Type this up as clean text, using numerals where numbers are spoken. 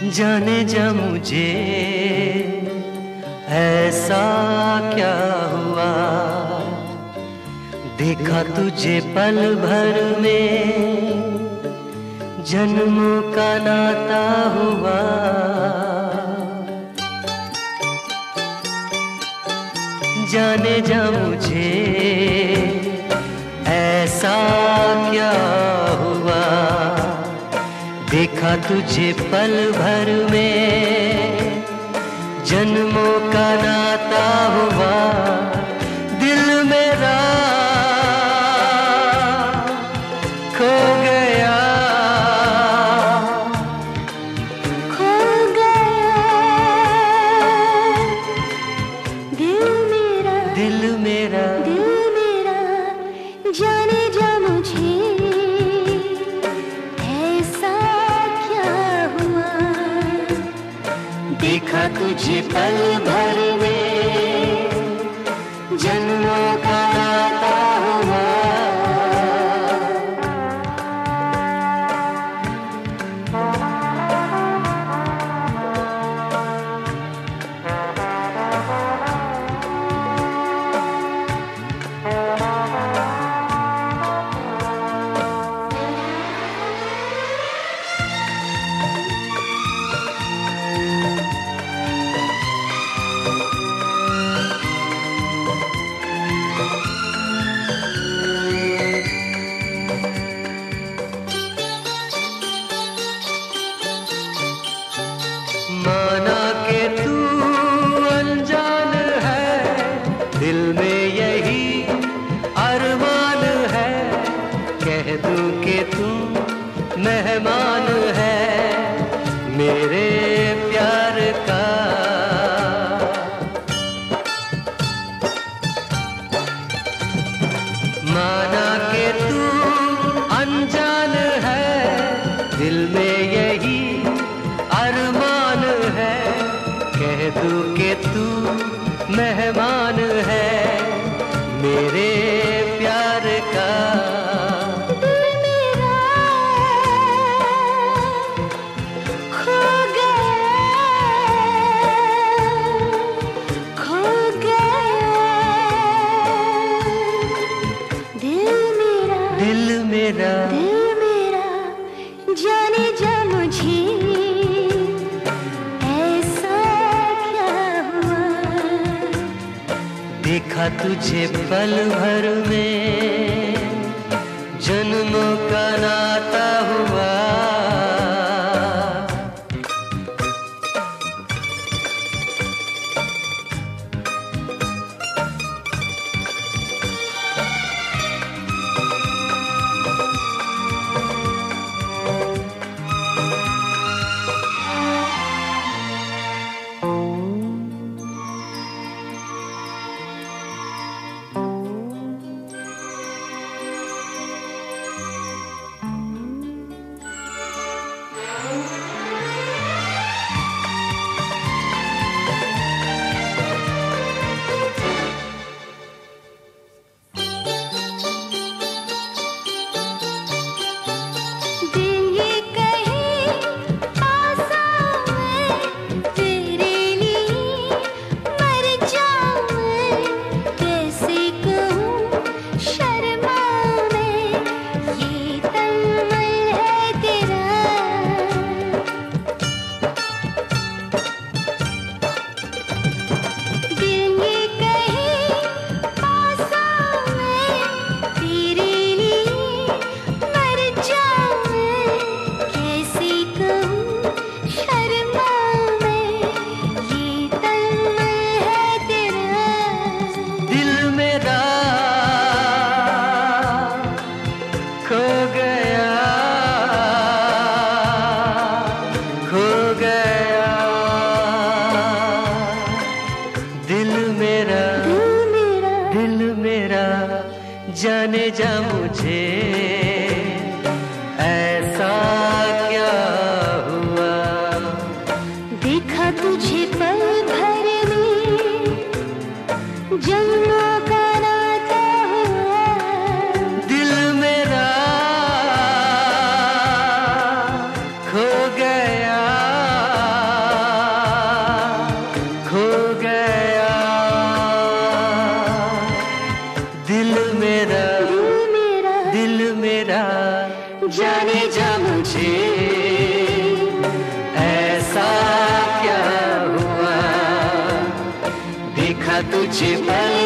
जाने जा मुझे ऐसा क्या हुआ, देखा तुझे पल भर में जन्मों का नाता हुआ। जाने जा मुझे ऐसा क्या हुआ, देखा तुझे पल भर में जन्मों का नाता हुआ। दिल मेरा खो गया, खो गया दिल मेरा, दिल मेरा, जाने जा मुझे ऐसा क्या हुआ, देखा तुझे पल भर में जन्मों का नाता हुआ। माना के तू अनजान है, दिल में यही अरमान है, कह दूं कि तू मेहमान है मेरे प्यार का। माना के तू अनजान है, दिल में यही अरमान है, कह दूं कि तू मेहमान है मेरे प्यार का। दिल मेरा खो गया, खो गया दिल मेरा, जाने जा मुझे ऐसा क्या हुआ, देखा तुझे पल भर में जन्मों का नाता हुआ। जाने जा मुझे ऐसा क्या हुआ, देखा तुझे पल भर में जन्मों का नाता हुआ। दिल मेरा खो गया तुझे पल